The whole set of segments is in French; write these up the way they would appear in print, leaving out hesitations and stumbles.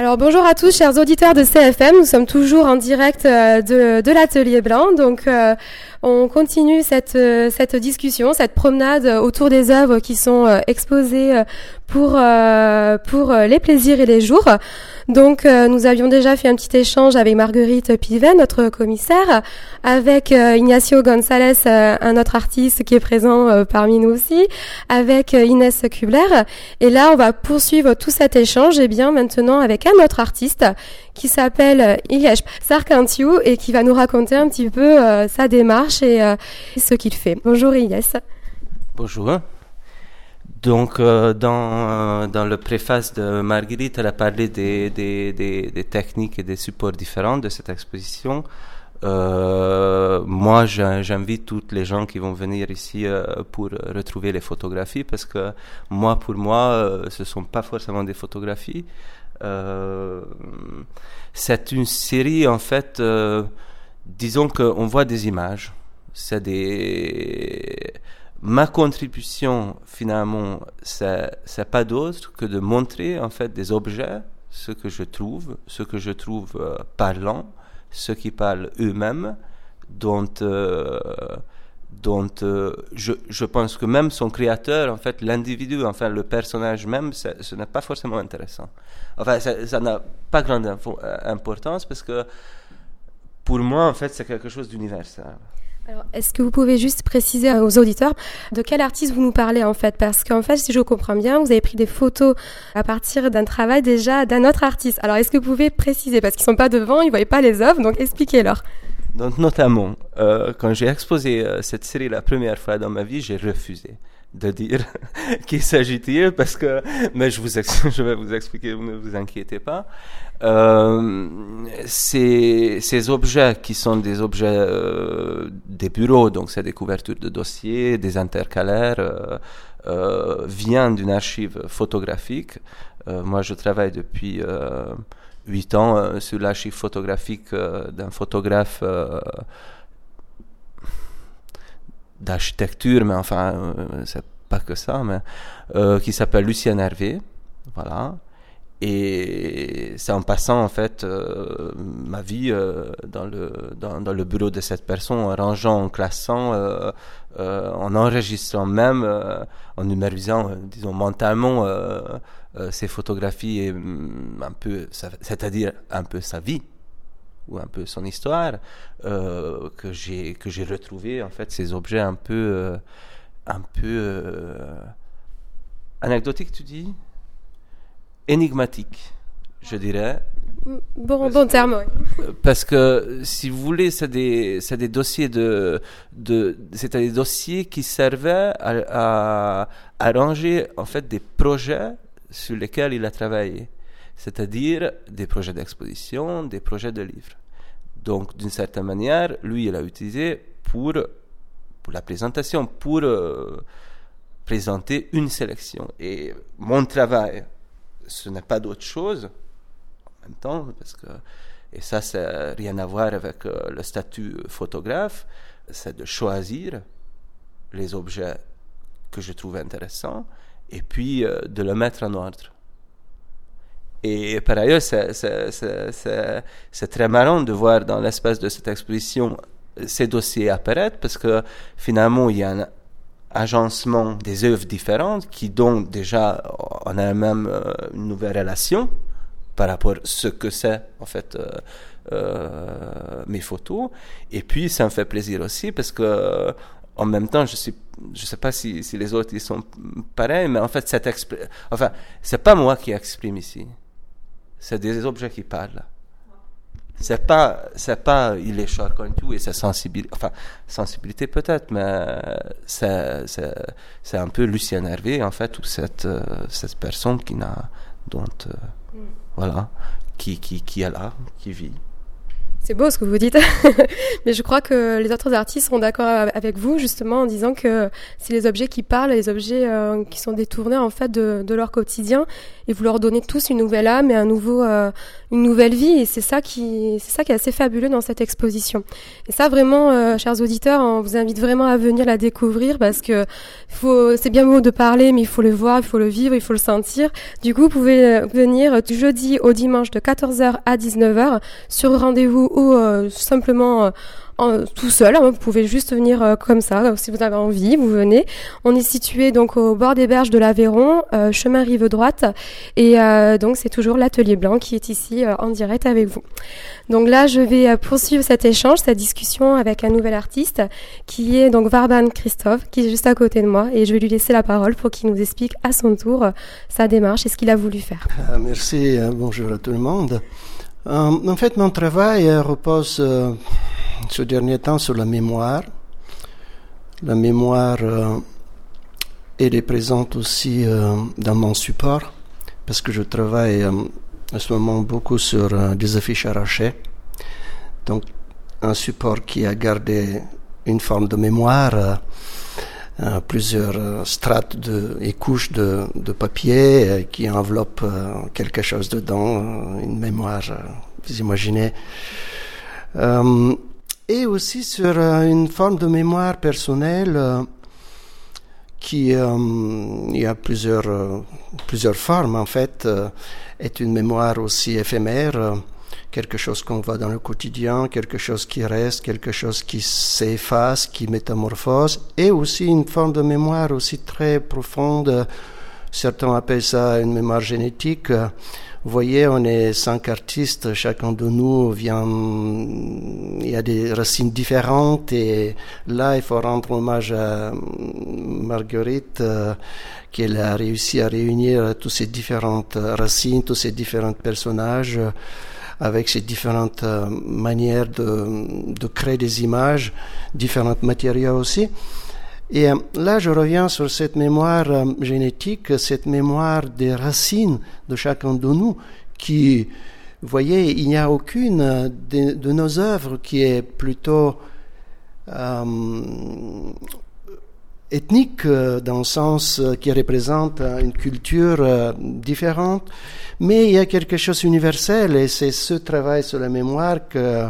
Alors bonjour à tous, chers auditeurs de CFM. Nous sommes toujours en direct de l'Atelier Blanc. Donc on continue cette discussion, cette promenade autour des œuvres qui sont exposées pour les plaisirs et les jours. Donc nous avions déjà fait un petit échange avec Marguerite Pivet, notre commissaire, avec Ignacio González, un autre artiste qui est présent parmi nous aussi, avec Inès Kubler. Et là, on va poursuivre tout cet échange, maintenant avec un autre artiste qui s'appelle Ilyesh Sarkantiou et qui va nous raconter un petit peu sa démarche et ce qu'il fait. Bonjour Ilyesh. Bonjour. Donc, dans le préface de Marguerite, elle a parlé des techniques et des supports différents de cette exposition. Moi, j'invite toutes les gens qui vont venir ici pour retrouver les photographies, parce que pour moi, ce sont pas forcément des photographies. C'est une série, en fait, disons qu'on voit des images. Ma contribution, finalement, c'est pas d'autre que de montrer, en fait, des objets, ce que je trouve parlant, ceux qui parlent eux-mêmes, dont je pense que même son créateur, en fait, l'individu, enfin, le personnage même, ce n'est pas forcément intéressant. Enfin, ça n'a pas grande importance, parce que, pour moi, en fait, c'est quelque chose d'universel. Alors, est-ce que vous pouvez juste préciser aux auditeurs de quel artiste vous nous parlez en fait? Parce qu'en fait, si je comprends bien, vous avez pris des photos à partir d'un travail déjà d'un autre artiste. Alors, est-ce que vous pouvez préciser? Parce qu'ils ne sont pas devant, ils ne voient pas les œuvres, donc expliquez-leur. Donc, notamment, quand j'ai exposé cette série la première fois dans ma vie, j'ai refusé de dire qu'il s'agit-il, parce que, mais je vais vous expliquer, ne vous inquiétez pas. Ces objets qui sont des objets des bureaux, donc c'est des couvertures de dossiers, des intercalaires, viennent d'une archive photographique. Moi, je travaille depuis 8 ans sur l'archive photographique d'un photographe d'architecture, mais enfin, c'est pas que ça, mais qui s'appelle Lucien Hervé, voilà. Et c'est en passant, en fait, ma vie dans le bureau de cette personne, en rangeant, en classant, en enregistrant même, en numérisant, disons, mentalement, ces photographies et c'est-à-dire un peu sa vie, ou un peu son histoire, que j'ai retrouvé, en fait, ces objets un peu anecdotiques, tu dis? Énigmatique, je dirais. Bon terme, oui. Parce que, si vous voulez, c'est des dossiers c'était des dossiers qui servaient à ranger, en fait, des projets sur lesquels il a travaillé. C'est-à-dire des projets d'exposition, des projets de livres. Donc, d'une certaine manière, lui, il a utilisé pour la présentation, pour présenter une sélection. Et mon travail, ce n'est pas d'autre chose, en même temps, et ça n'a rien à voir avec le statut photographe, c'est de choisir les objets que je trouve intéressants et puis de le mettre en ordre. Et par ailleurs, c'est très marrant de voir dans l'espace de cette exposition ces dossiers apparaître, parce que finalement, il y a un agencement des œuvres différentes qui donc déjà en elles-mêmes une nouvelle relation par rapport à ce que c'est en fait mes photos. Et puis ça me fait plaisir aussi, parce que en même temps je sais pas si les autres ils sont pareils, mais en fait c'est pas moi qui exprime ici, c'est des objets qui parlent. C'est pas Ilyesh Sarkantiou et sa sensibilité peut-être, mais c'est un peu Lucien Hervé, en fait, ou cette personne qui est là, qui vit. C'est beau ce que vous dites, mais je crois que les autres artistes seront d'accord avec vous, justement, en disant que c'est les objets qui parlent, les objets qui sont détournés, en fait, de leur quotidien, et vous leur donnez tous une nouvelle âme et une une nouvelle vie, et c'est ça qui est assez fabuleux dans cette exposition. Et ça, vraiment, chers auditeurs, on vous invite vraiment à venir la découvrir, parce que c'est bien beau de parler, mais il faut le voir, il faut le vivre, il faut le sentir. Du coup, vous pouvez venir du jeudi au dimanche de 14h à 19h sur rendez-vous ou simplement tout seul, hein, vous pouvez juste venir comme ça, si vous avez envie, vous venez. On est situé donc au bord des berges de l'Aveyron, chemin rive droite, et donc c'est toujours l'Atelier Blanc qui est ici en direct avec vous. Donc là, je vais poursuivre cet échange, cette discussion avec un nouvel artiste qui est donc Varban Christophe, qui est juste à côté de moi, et je vais lui laisser la parole pour qu'il nous explique à son tour sa démarche et ce qu'il a voulu faire. Merci, bonjour à tout le monde. En fait, mon travail repose ce dernier temps sur la mémoire. La mémoire, elle est présente aussi dans mon support, parce que je travaille en ce moment beaucoup sur des affiches arrachées. Donc, un support qui a gardé une forme de mémoire, plusieurs strates et couches de papier qui enveloppent quelque chose dedans, une mémoire, vous imaginez. Et aussi sur une forme de mémoire personnelle qui, il y a plusieurs formes en fait, est une mémoire aussi éphémère, quelque chose qu'on voit dans le quotidien, quelque chose qui reste, quelque chose qui s'efface, qui métamorphose, et aussi une forme de mémoire aussi très profonde. Certains appellent ça une mémoire génétique. Vous voyez, on est 5 artistes, chacun de nous vient, il y a des racines différentes, et là, il faut rendre hommage à Marguerite, qu'elle a réussi à réunir toutes ces différentes racines, tous ces différents personnages, avec ces différentes manières de créer des images, différents matériaux aussi. Et là, je reviens sur cette mémoire génétique, cette mémoire des racines de chacun de nous, qui, vous voyez, il n'y a aucune de nos œuvres qui est plutôt ethnique, dans le sens qui représente une culture différente, mais il y a quelque chose d'universel, et c'est ce travail sur la mémoire que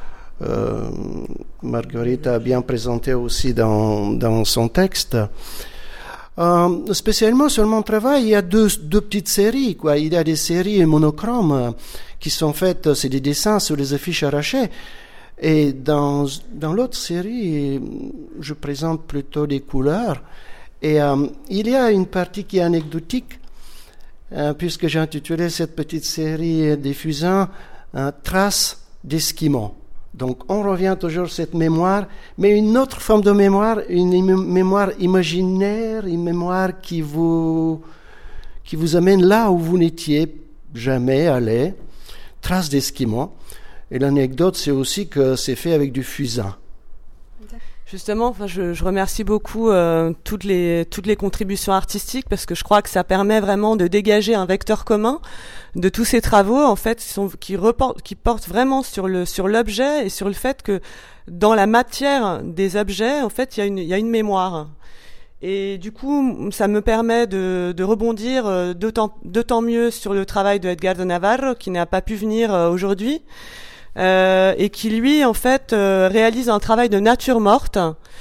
Marguerite a bien présenté aussi dans son texte. Spécialement sur mon travail, il y a deux petites séries, quoi. Il y a des séries monochromes qui sont faites, c'est des dessins sur les affiches arrachées. Et dans l'autre série, je présente plutôt des couleurs. Et il y a une partie qui est anecdotique, puisque j'ai intitulé cette petite série diffusant Traces d'Esquimaux. Donc on revient toujours à cette mémoire, mais une autre forme de mémoire, une mémoire imaginaire, une mémoire qui vous amène là où vous n'étiez jamais allé, Traces d'Esquimaux. Et l'anecdote, c'est aussi que c'est fait avec du fusain. Justement, je remercie beaucoup toutes les contributions artistiques, parce que je crois que ça permet vraiment de dégager un vecteur commun de tous ces travaux, en fait, qui portent vraiment sur l'objet et sur le fait que dans la matière des objets, en fait, il y a une mémoire. Et du coup, ça me permet de rebondir d'autant mieux sur le travail de Edgardo Navarro, qui n'a pas pu venir aujourd'hui. Et qui lui en fait réalise un travail de nature morte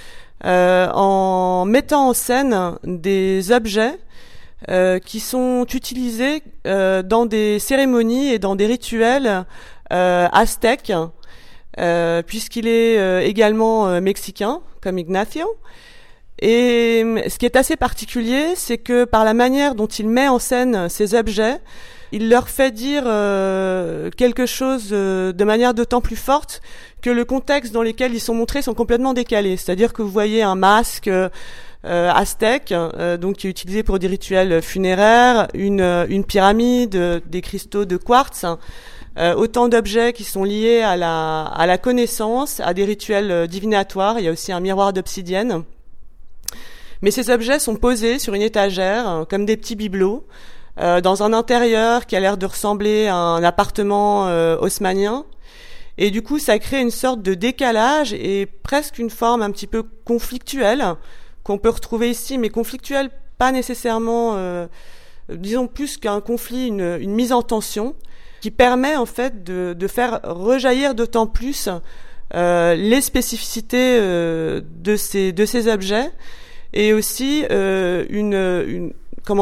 en mettant en scène des objets qui sont utilisés dans des cérémonies et dans des rituels aztèques, puisqu'il est également mexicain comme Ignacio. Et ce qui est assez particulier, c'est que par la manière dont il met en scène ces objets, il leur fait dire quelque chose de manière d'autant plus forte que le contexte dans lequel ils sont montrés sont complètement décalés. C'est-à-dire que vous voyez un masque aztèque, donc qui est utilisé pour des rituels funéraires, une pyramide, des cristaux de quartz, autant d'objets qui sont liés à la connaissance, à des rituels divinatoires. Il y a aussi un miroir d'obsidienne. Mais ces objets sont posés sur une étagère, comme des petits bibelots, dans un intérieur qui a l'air de ressembler à un appartement haussmannien. Et du coup, ça crée une sorte de décalage et presque une forme un petit peu conflictuelle qu'on peut retrouver ici, mais conflictuelle pas nécessairement, disons plus qu'un conflit, une mise en tension, qui permet en fait de faire rejaillir d'autant plus les spécificités de ces objets, et aussi une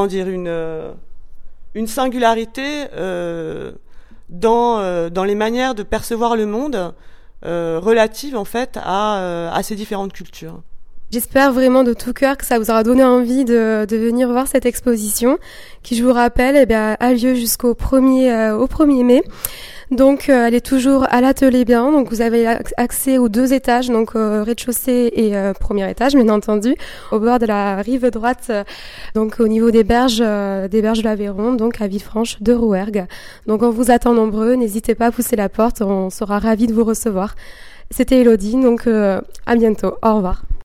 singularité dans les manières de percevoir le monde relative en fait à ces différentes cultures. J'espère vraiment de tout cœur que ça vous aura donné envie de venir voir cette exposition qui, je vous rappelle, a lieu jusqu'au 1er mai. Donc elle est toujours à l'Atelier Blanc, donc vous avez accès aux 2 étages, donc rez-de-chaussée et premier étage bien entendu, au bord de la rive droite, donc au niveau des berges de l'Aveyron, donc à Villefranche de Rouergue. Donc on vous attend nombreux, n'hésitez pas à pousser la porte, on sera ravis de vous recevoir. C'était Elodie, donc à bientôt, au revoir.